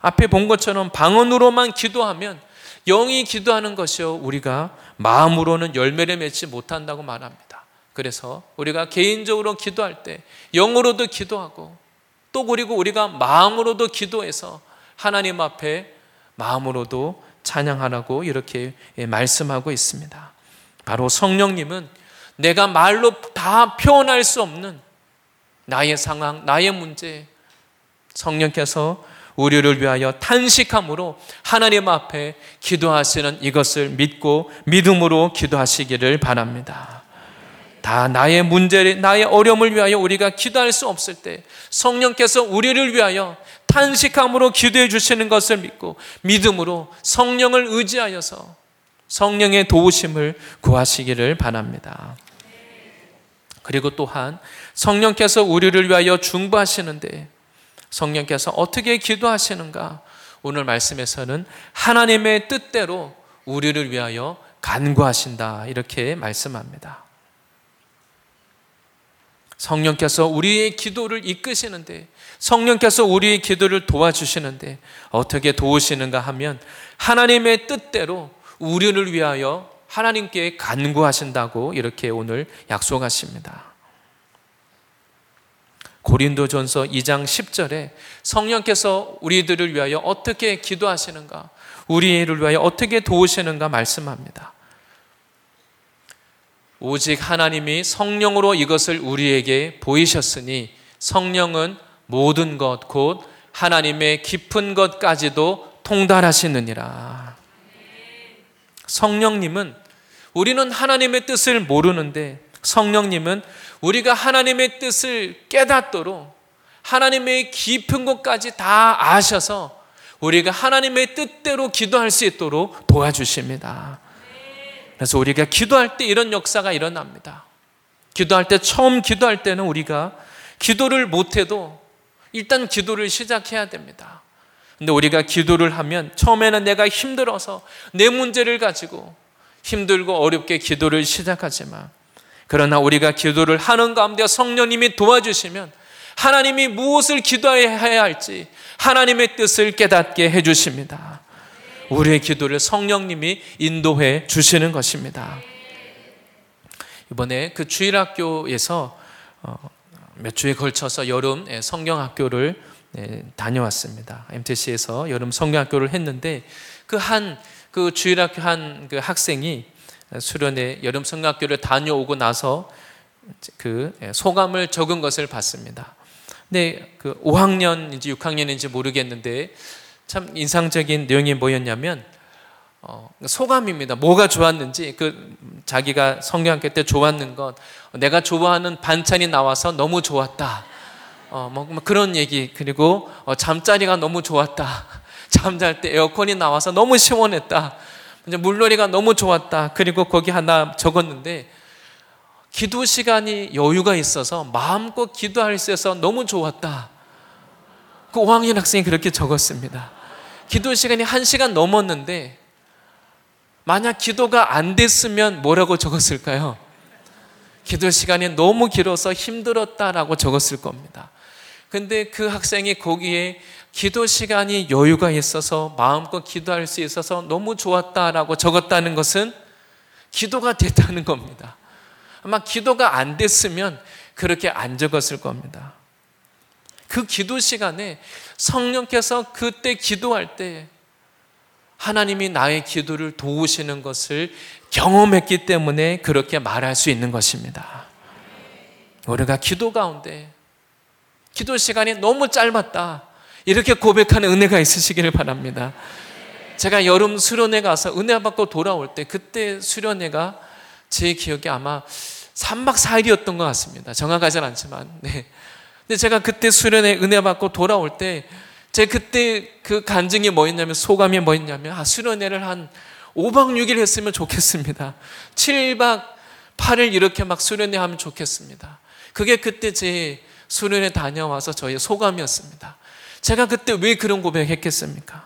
앞에 본 것처럼 방언으로만 기도하면 영이 기도하는 것이요 우리가 마음으로는 열매를 맺지 못한다고 말합니다. 그래서 우리가 개인적으로 기도할 때 영으로도 기도하고 또 그리고 우리가 마음으로도 기도해서 하나님 앞에 마음으로도 찬양하라고 이렇게 말씀하고 있습니다. 바로 성령님은 내가 말로 다 표현할 수 없는 나의 상황, 나의 문제, 성령께서 우리를 위하여 탄식함으로 하나님 앞에 기도하시는 이것을 믿고 믿음으로 기도하시기를 바랍니다. 다 나의 문제, 나의 어려움을 위하여 우리가 기도할 수 없을 때 성령께서 우리를 위하여 탄식함으로 기도해 주시는 것을 믿고 믿음으로 성령을 의지하여서 성령의 도우심을 구하시기를 바랍니다. 그리고 또한 성령께서 우리를 위하여 중보하시는데 성령께서 어떻게 기도하시는가? 오늘 말씀에서는 하나님의 뜻대로 우리를 위하여 간구하신다 이렇게 말씀합니다. 성령께서 우리의 기도를 이끄시는데 성령께서 우리의 기도를 도와주시는데 어떻게 도우시는가 하면 하나님의 뜻대로 우리를 위하여 하나님께 간구하신다고 이렇게 오늘 약속하십니다. 고린도전서 2장 10절에 성령께서 우리들을 위하여 어떻게 기도하시는가, 우리를 위하여 어떻게 도우시는가 말씀합니다. 오직 하나님이 성령으로 이것을 우리에게 보이셨으니 성령은 모든 것 곧 하나님의 깊은 것까지도 통달하시느니라. 성령님은 우리는 하나님의 뜻을 모르는데 성령님은 우리가 하나님의 뜻을 깨닫도록 하나님의 깊은 곳까지 다 아셔서 우리가 하나님의 뜻대로 기도할 수 있도록 도와주십니다. 그래서 우리가 기도할 때 이런 역사가 일어납니다. 기도할 때 처음 기도할 때는 우리가 기도를 못해도 일단 기도를 시작해야 됩니다. 근데 우리가 기도를 하면 처음에는 내가 힘들어서 내 문제를 가지고 힘들고 어렵게 기도를 시작하지만 그러나 우리가 기도를 하는 가운데 성령님이 도와주시면 하나님이 무엇을 기도해야 할지 하나님의 뜻을 깨닫게 해주십니다. 우리의 기도를 성령님이 인도해 주시는 것입니다. 이번에 그 주일학교에서 몇 주에 걸쳐서 여름 성경학교를 다녀왔습니다. MTC에서 여름 성경학교를 했는데 그 주일학교 한 그 학생이 수련회 여름 성경학교를 다녀오고 나서 그 소감을 적은 것을 봤습니다. 근데 그 5학년인지 6학년인지 모르겠는데 참 인상적인 내용이 뭐였냐면 소감입니다. 뭐가 좋았는지 자기가 성경학교 때 좋았는 것, 내가 좋아하는 반찬이 나와서 너무 좋았다. 뭐 그런 얘기, 그리고 잠자리가 너무 좋았다. 잠잘 때 에어컨이 나와서 너무 시원했다. 물놀이가 너무 좋았다. 그리고 거기 하나 적었는데 기도 시간이 여유가 있어서 마음껏 기도할 수 있어서 너무 좋았다. 그 5학년 학생이 그렇게 적었습니다. 기도 시간이 1시간 넘었는데 만약 기도가 안 됐으면 뭐라고 적었을까요? 기도 시간이 너무 길어서 힘들었다라고 적었을 겁니다. 근데 그 학생이 거기에 기도 시간이 여유가 있어서 마음껏 기도할 수 있어서 너무 좋았다라고 적었다는 것은 기도가 됐다는 겁니다. 아마 기도가 안 됐으면 그렇게 안 적었을 겁니다. 그 기도 시간에 성령께서 그때 기도할 때 하나님이 나의 기도를 도우시는 것을 경험했기 때문에 그렇게 말할 수 있는 것입니다. 우리가 기도 가운데 기도 시간이 너무 짧았다 이렇게 고백하는 은혜가 있으시기를 바랍니다. 제가 여름 수련회 가서 은혜 받고 돌아올 때 그때 수련회가 제 기억에 아마 3박 4일이었던 것 같습니다. 정확하진 않지만 근데 제가 그때 수련회 은혜 받고 돌아올 때 제 그때 그 간증이 뭐였냐면 소감이 뭐였냐면 수련회를 한 5박 6일 했으면 좋겠습니다. 7박 8일 이렇게 막 수련회 하면 좋겠습니다. 그게 그때 제 수련회 다녀와서 저의 소감이었습니다. 제가 그때 왜 그런 고백했겠습니까?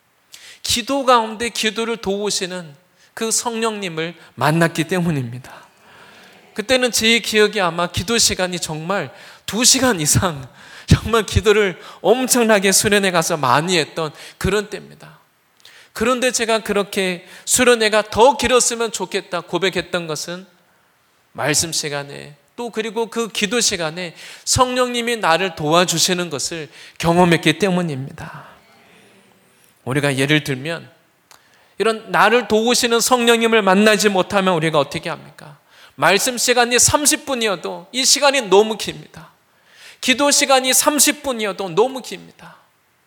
기도 가운데 기도를 도우시는 그 성령님을 만났기 때문입니다. 그때는 제 기억이 아마 기도 시간이 정말 2시간 이상 정말 기도를 엄청나게 수련회 가서 많이 했던 그런 때입니다. 그런데 제가 그렇게 수련회가 더 길었으면 좋겠다 고백했던 것은 말씀 시간에 또 그리고 그 기도 시간에 성령님이 나를 도와주시는 것을 경험했기 때문입니다. 우리가 예를 들면 이런 나를 도우시는 성령님을 만나지 못하면 우리가 어떻게 합니까? 말씀 시간이 30분이어도 이 시간이 너무 깁니다. 기도 시간이 30분이어도 너무 깁니다.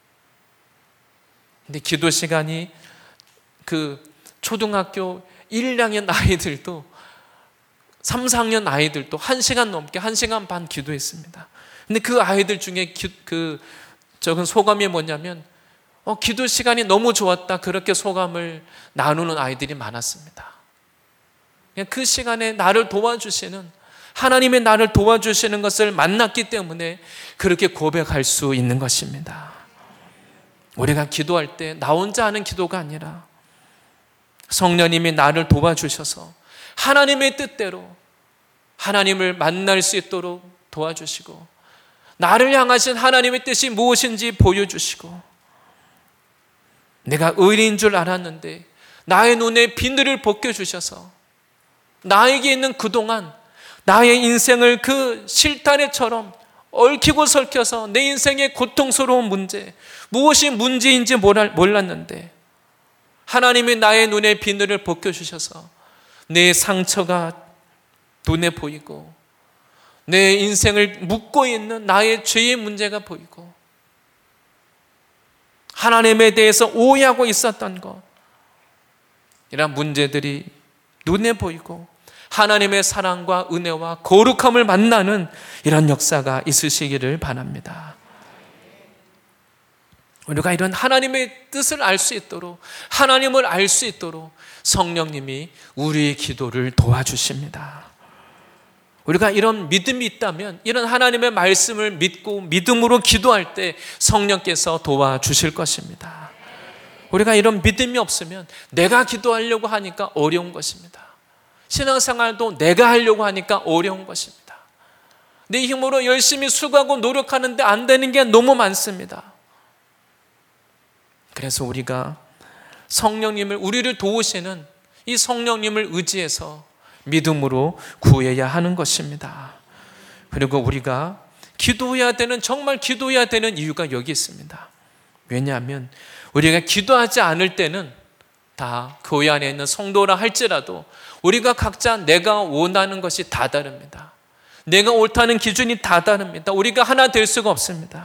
근데 기도 시간이 그 초등학교 1학년 아이들도 3, 4학년 아이들도 1시간 넘게 1시간 반 기도했습니다. 근데 그 아이들 중에 적은 소감이 뭐냐면 기도 시간이 너무 좋았다, 그렇게 소감을 나누는 아이들이 많았습니다. 그 시간에 나를 도와주시는, 하나님의 나를 도와주시는 것을 만났기 때문에 그렇게 고백할 수 있는 것입니다. 우리가 기도할 때 나 혼자 하는 기도가 아니라 성령님이 나를 도와주셔서 하나님의 뜻대로 하나님을 만날 수 있도록 도와주시고, 나를 향하신 하나님의 뜻이 무엇인지 보여주시고, 내가 의리인 줄 알았는데 나의 눈에 비늘을 벗겨주셔서 나에게 있는 그동안 나의 인생을 그 실타래처럼 얽히고 설켜서 내 인생의 고통스러운 문제, 무엇이 문제인지 몰랐는데 하나님이 나의 눈에 비늘을 벗겨주셔서 내 상처가 눈에 보이고 내 인생을 묶고 있는 나의 죄의 문제가 보이고 하나님에 대해서 오해하고 있었던 것, 이런 문제들이 눈에 보이고 하나님의 사랑과 은혜와 거룩함을 만나는 이런 역사가 있으시기를 바랍니다. 우리가 이런 하나님의 뜻을 알 수 있도록, 하나님을 알 수 있도록 성령님이 우리의 기도를 도와주십니다. 우리가 이런 믿음이 있다면, 이런 하나님의 말씀을 믿고 믿음으로 기도할 때 성령께서 도와주실 것입니다. 우리가 이런 믿음이 없으면 내가 기도하려고 하니까 어려운 것입니다. 신앙생활도 내가 하려고 하니까 어려운 것입니다. 내 힘으로 열심히 수고하고 노력하는데 안 되는 게 너무 많습니다. 그래서 우리가 성령님을, 우리를 도우시는 이 성령님을 의지해서 믿음으로 구해야 하는 것입니다. 그리고 우리가 기도해야 되는, 정말 기도해야 되는 이유가 여기 있습니다. 왜냐하면 우리가 기도하지 않을 때는 다 교회 안에 있는 성도라 할지라도 우리가 각자 내가 원하는 것이 다 다릅니다. 내가 옳다는 기준이 다 다릅니다. 우리가 하나 될 수가 없습니다.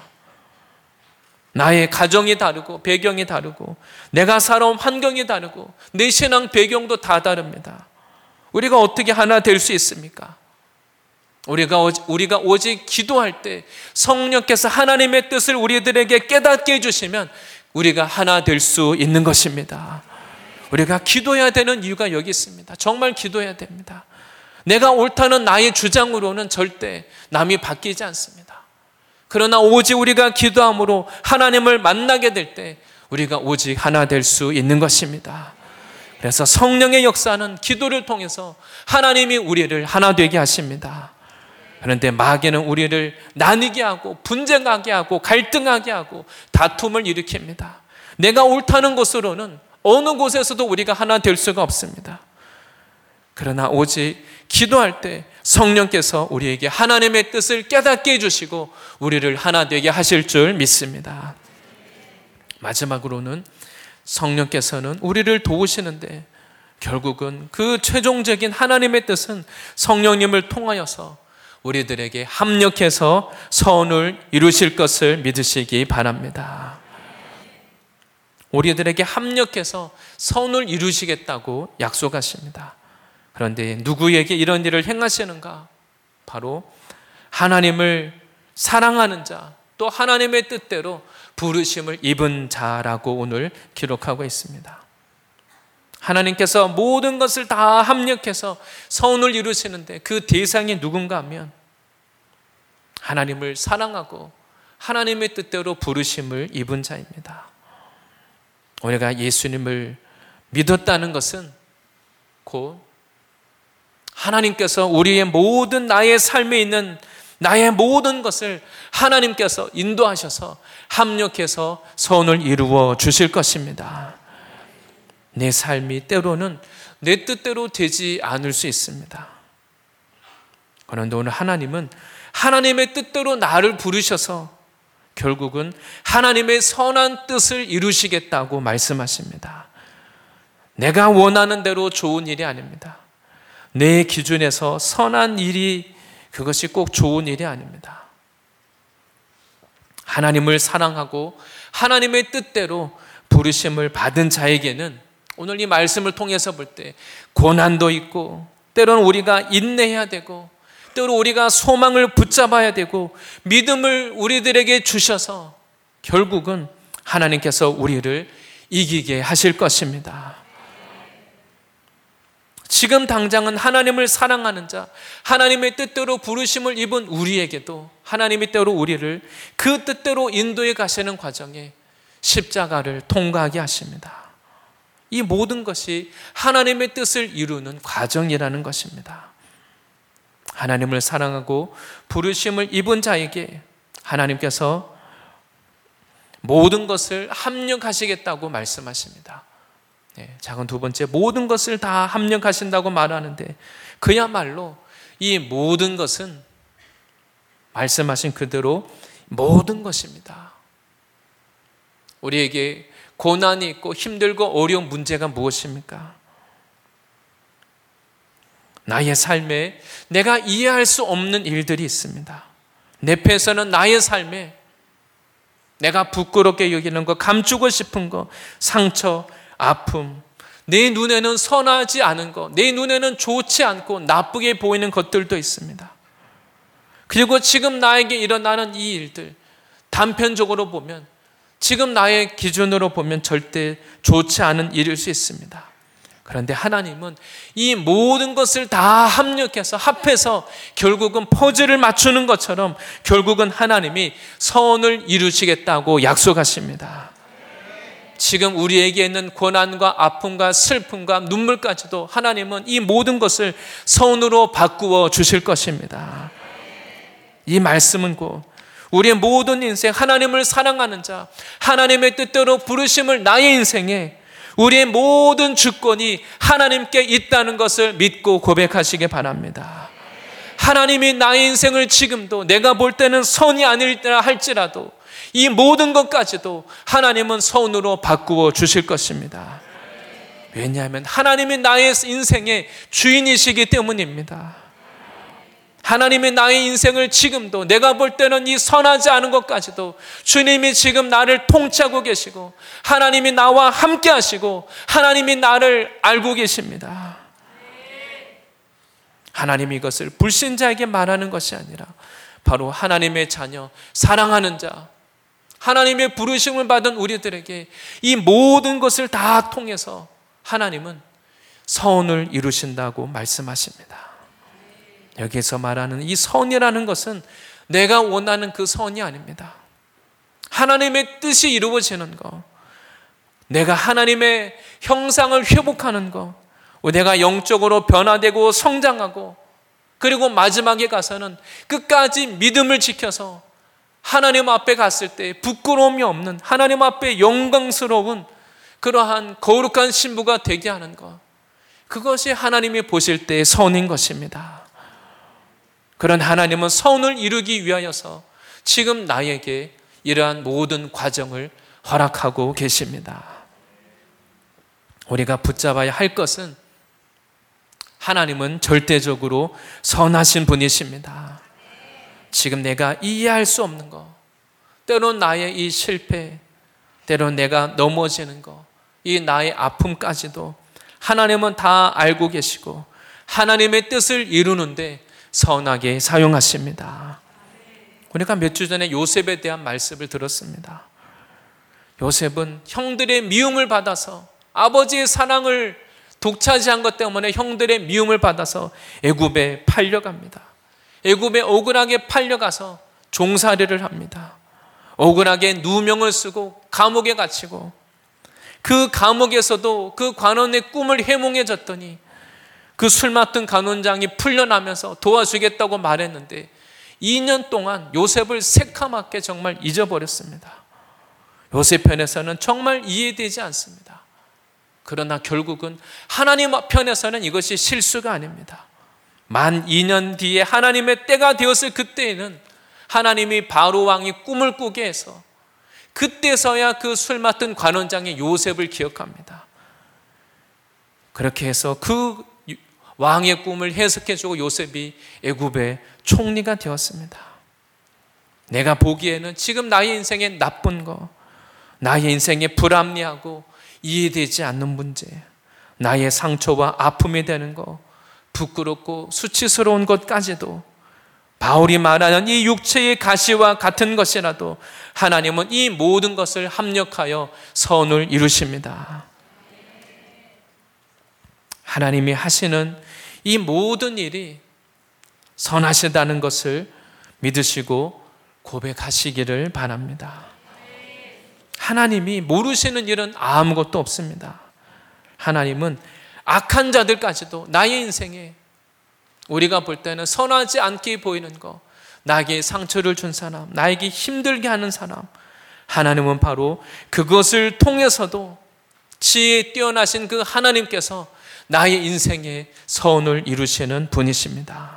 나의 가정이 다르고 배경이 다르고 내가 살아온 환경이 다르고 내 신앙 배경도 다 다릅니다. 우리가 어떻게 하나 될 수 있습니까? 우리가 오직 기도할 때 성령께서 하나님의 뜻을 우리들에게 깨닫게 해주시면 우리가 하나 될 수 있는 것입니다. 우리가 기도해야 되는 이유가 여기 있습니다. 정말 기도해야 됩니다. 내가 옳다는 나의 주장으로는 절대 남이 바뀌지 않습니다. 그러나 오직 우리가 기도함으로 하나님을 만나게 될 때 우리가 오직 하나 될 수 있는 것입니다. 그래서 성령의 역사는 기도를 통해서 하나님이 우리를 하나 되게 하십니다. 그런데 마귀는 우리를 나뉘게 하고 분쟁하게 하고 갈등하게 하고 다툼을 일으킵니다. 내가 옳다는 것으로는 어느 곳에서도 우리가 하나 될 수가 없습니다. 그러나 오직 기도할 때 성령께서 우리에게 하나님의 뜻을 깨닫게 해주시고 우리를 하나 되게 하실 줄 믿습니다. 마지막으로는 성령께서는 우리를 도우시는데 결국은 그 최종적인 하나님의 뜻은 성령님을 통하여서 우리들에게 합력해서 선을 이루실 것을 믿으시기 바랍니다. 우리들에게 합력해서 선을 이루시겠다고 약속하십니다. 그런데 누구에게 이런 일을 행하시는가? 바로 하나님을 사랑하는 자, 또 하나님의 뜻대로 부르심을 입은 자라고 오늘 기록하고 있습니다. 하나님께서 모든 것을 다 합력해서 선을 이루시는데 그 대상이 누군가 하면 하나님을 사랑하고 하나님의 뜻대로 부르심을 입은 자입니다. 우리가 예수님을 믿었다는 것은 곧 하나님께서 우리의 모든 나의 삶에 있는 나의 모든 것을 하나님께서 인도하셔서 합력해서 선을 이루어 주실 것입니다. 내 삶이 때로는 내 뜻대로 되지 않을 수 있습니다. 그런데 오늘 하나님은 하나님의 뜻대로 나를 부르셔서 결국은 하나님의 선한 뜻을 이루시겠다고 말씀하십니다. 내가 원하는 대로 좋은 일이 아닙니다. 내 기준에서 선한 일이 그것이 꼭 좋은 일이 아닙니다. 하나님을 사랑하고 하나님의 뜻대로 부르심을 받은 자에게는 오늘 이 말씀을 통해서 볼 때 고난도 있고 때로는 우리가 인내해야 되고 때로 우리가 소망을 붙잡아야 되고 믿음을 우리들에게 주셔서 결국은 하나님께서 우리를 이기게 하실 것입니다. 지금 당장은 하나님을 사랑하는 자, 하나님의 뜻대로 부르심을 입은 우리에게도 하나님의 때로 우리를 그 뜻대로 인도해 가시는 과정에 십자가를 통과하게 하십니다. 이 모든 것이 하나님의 뜻을 이루는 과정이라는 것입니다. 하나님을 사랑하고 부르심을 입은 자에게 하나님께서 모든 것을 합력하시겠다고 말씀하십니다. 작은 두 번째, 모든 것을 다 합력하신다고 말하는데 그야말로 이 모든 것은 말씀하신 그대로 모든 것입니다. 우리에게 고난이 있고 힘들고 어려운 문제가 무엇입니까? 나의 삶에 내가 이해할 수 없는 일들이 있습니다. 내 패에서는 나의 삶에 내가 부끄럽게 여기는 것, 감추고 싶은 것, 상처, 아픔, 내 눈에는 선하지 않은 것, 내 눈에는 좋지 않고 나쁘게 보이는 것들도 있습니다. 그리고 지금 나에게 일어나는 이 일들, 단편적으로 보면 지금 나의 기준으로 보면 절대 좋지 않은 일일 수 있습니다. 그런데 하나님은 이 모든 것을 다 합력해서 합해서 결국은 퍼즐을 맞추는 것처럼 결국은 하나님이 선을 이루시겠다고 약속하십니다. 지금 우리에게 있는 고난과 아픔과 슬픔과 눈물까지도 하나님은 이 모든 것을 선으로 바꾸어 주실 것입니다. 이 말씀은 곧 우리의 모든 인생 하나님을 사랑하는 자, 하나님의 뜻대로 부르심을 나의 인생에 우리의 모든 주권이 하나님께 있다는 것을 믿고 고백하시기 바랍니다. 하나님이 나의 인생을 지금도 내가 볼 때는 선이 아니라 할지라도 이 모든 것까지도 하나님은 선으로 바꾸어 주실 것입니다. 왜냐하면 하나님이 나의 인생의 주인이시기 때문입니다. 하나님이 나의 인생을 지금도 내가 볼 때는 이 선하지 않은 것까지도 주님이 지금 나를 통치하고 계시고 하나님이 나와 함께 하시고 하나님이 나를 알고 계십니다. 하나님이 이것을 불신자에게 말하는 것이 아니라 바로 하나님의 자녀, 사랑하는 자, 하나님의 부르심을 받은 우리들에게 이 모든 것을 다 통해서 하나님은 선을 이루신다고 말씀하십니다. 여기서 말하는 이 선이라는 것은 내가 원하는 그 선이 아닙니다. 하나님의 뜻이 이루어지는 것, 내가 하나님의 형상을 회복하는 것, 내가 영적으로 변화되고 성장하고 그리고 마지막에 가서는 끝까지 믿음을 지켜서 하나님 앞에 갔을 때 부끄러움이 없는 하나님 앞에 영광스러운 그러한 거룩한 신부가 되게 하는 것, 그것이 하나님이 보실 때의 선인 것입니다. 그런 하나님은 선을 이루기 위하여서 지금 나에게 이러한 모든 과정을 허락하고 계십니다. 우리가 붙잡아야 할 것은 하나님은 절대적으로 선하신 분이십니다. 지금 내가 이해할 수 없는 것, 때론 나의 이 실패, 때론 내가 넘어지는 것, 이 나의 아픔까지도 하나님은 다 알고 계시고 하나님의 뜻을 이루는데 선하게 사용하십니다. 우리가 몇 주 전에 요셉에 대한 말씀을 들었습니다. 요셉은 형들의 미움을 받아서 아버지의 사랑을 독차지한 것 때문에 형들의 미움을 받아서 애굽에 팔려갑니다. 애굽에 억울하게 팔려가서 종살이를 합니다. 억울하게 누명을 쓰고 감옥에 갇히고 그 감옥에서도 그 관원의 꿈을 해몽해줬더니 그 술 맡은 간원장이 풀려나면서 도와주겠다고 말했는데 2년 동안 요셉을 새카맣게 정말 잊어버렸습니다. 요셉 편에서는 정말 이해되지 않습니다. 그러나 결국은 하나님 편에서는 이것이 실수가 아닙니다. 만 2년 뒤에 하나님의 때가 되었을 그때에는 하나님이 바로 왕이 꿈을 꾸게 해서 그때서야 그 술 맡은 관원장의 요셉을 기억합니다. 그렇게 해서 그 왕의 꿈을 해석해주고 요셉이 애굽의 총리가 되었습니다. 내가 보기에는 지금 나의 인생에 나쁜 거, 나의 인생에 불합리하고 이해되지 않는 문제, 나의 상처와 아픔이 되는 거, 부끄럽고 수치스러운 것까지도 바울이 말하는 이 육체의 가시와 같은 것이라도 하나님은 이 모든 것을 합력하여 선을 이루십니다. 하나님이 하시는 이 모든 일이 선하시다는 것을 믿으시고 고백하시기를 바랍니다. 하나님이 모르시는 일은 아무것도 없습니다. 하나님은 악한 자들까지도 나의 인생에 우리가 볼 때는 선하지 않게 보이는 것, 나에게 상처를 준 사람, 나에게 힘들게 하는 사람, 하나님은 바로 그것을 통해서도 지혜에 뛰어나신 그 하나님께서 나의 인생에 선을 이루시는 분이십니다.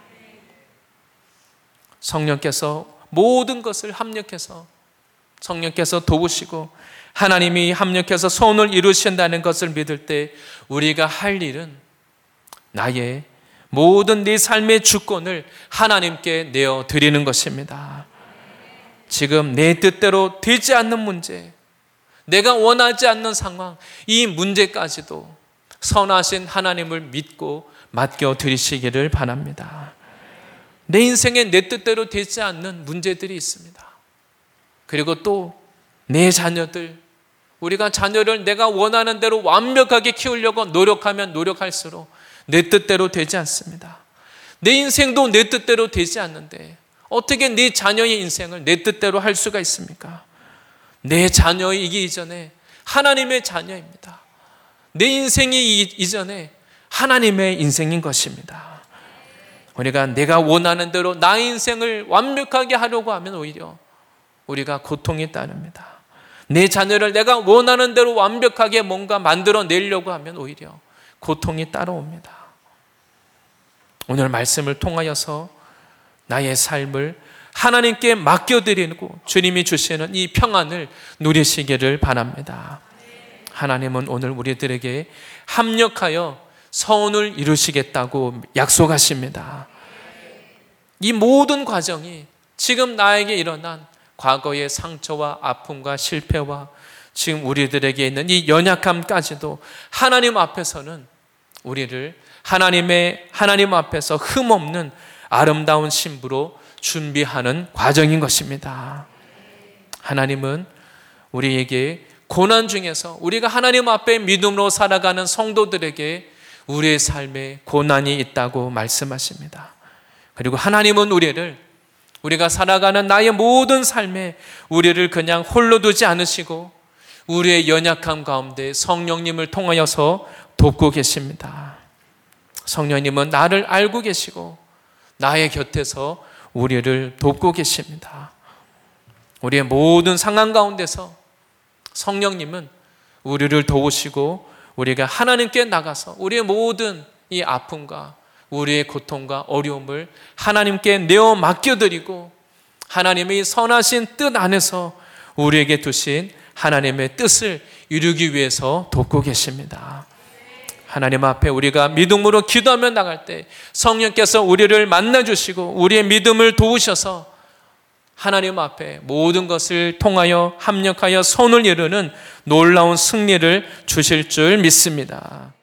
성령께서 모든 것을 합력해서 성령께서 도우시고 하나님이 합력해서 선을 이루신다는 것을 믿을 때 우리가 할 일은 나의 모든 내 삶의 주권을 하나님께 내어드리는 것입니다. 지금 내 뜻대로 되지 않는 문제, 내가 원하지 않는 상황, 이 문제까지도 선하신 하나님을 믿고 맡겨드리시기를 바랍니다. 내 인생에 내 뜻대로 되지 않는 문제들이 있습니다. 그리고 또 내 자녀들, 우리가 자녀를 내가 원하는 대로 완벽하게 키우려고 노력하면 노력할수록 내 뜻대로 되지 않습니다. 내 인생도 내 뜻대로 되지 않는데 어떻게 내 자녀의 인생을 내 뜻대로 할 수가 있습니까? 내 자녀이기 이전에 하나님의 자녀입니다. 내 인생이 이전에 하나님의 인생인 것입니다. 우리가 내가 원하는 대로 나의 인생을 완벽하게 하려고 하면 오히려 우리가 고통이 따릅니다. 내 자녀를 내가 원하는 대로 완벽하게 뭔가 만들어내려고 하면 오히려 고통이 따라옵니다. 오늘 말씀을 통하여서 나의 삶을 하나님께 맡겨드리고 주님이 주시는 이 평안을 누리시기를 바랍니다. 하나님은 오늘 우리들에게 합력하여 선을 이루시겠다고 약속하십니다. 이 모든 과정이 지금 나에게 일어난 과거의 상처와 아픔과 실패와 지금 우리들에게 있는 이 연약함까지도 하나님 앞에서는 우리를 하나님 앞에서 흠없는 아름다운 신부로 준비하는 과정인 것입니다. 하나님은 우리에게 고난 중에서 우리가 하나님 앞에 믿음으로 살아가는 성도들에게 우리의 삶에 고난이 있다고 말씀하십니다. 그리고 하나님은 우리가 살아가는 나의 모든 삶에 우리를 그냥 홀로 두지 않으시고 우리의 연약함 가운데 성령님을 통하여서 돕고 계십니다. 성령님은 나를 알고 계시고 나의 곁에서 우리를 돕고 계십니다. 우리의 모든 상황 가운데서 성령님은 우리를 도우시고 우리가 하나님께 나가서 우리의 모든 이 아픔과 우리의 고통과 어려움을 하나님께 내어 맡겨드리고 하나님의 선하신 뜻 안에서 우리에게 두신 하나님의 뜻을 이루기 위해서 돕고 계십니다. 하나님 앞에 우리가 믿음으로 기도하며 나갈 때 성령께서 우리를 만나주시고 우리의 믿음을 도우셔서 하나님 앞에 모든 것을 통하여 합력하여 선을 이루는 놀라운 승리를 주실 줄 믿습니다.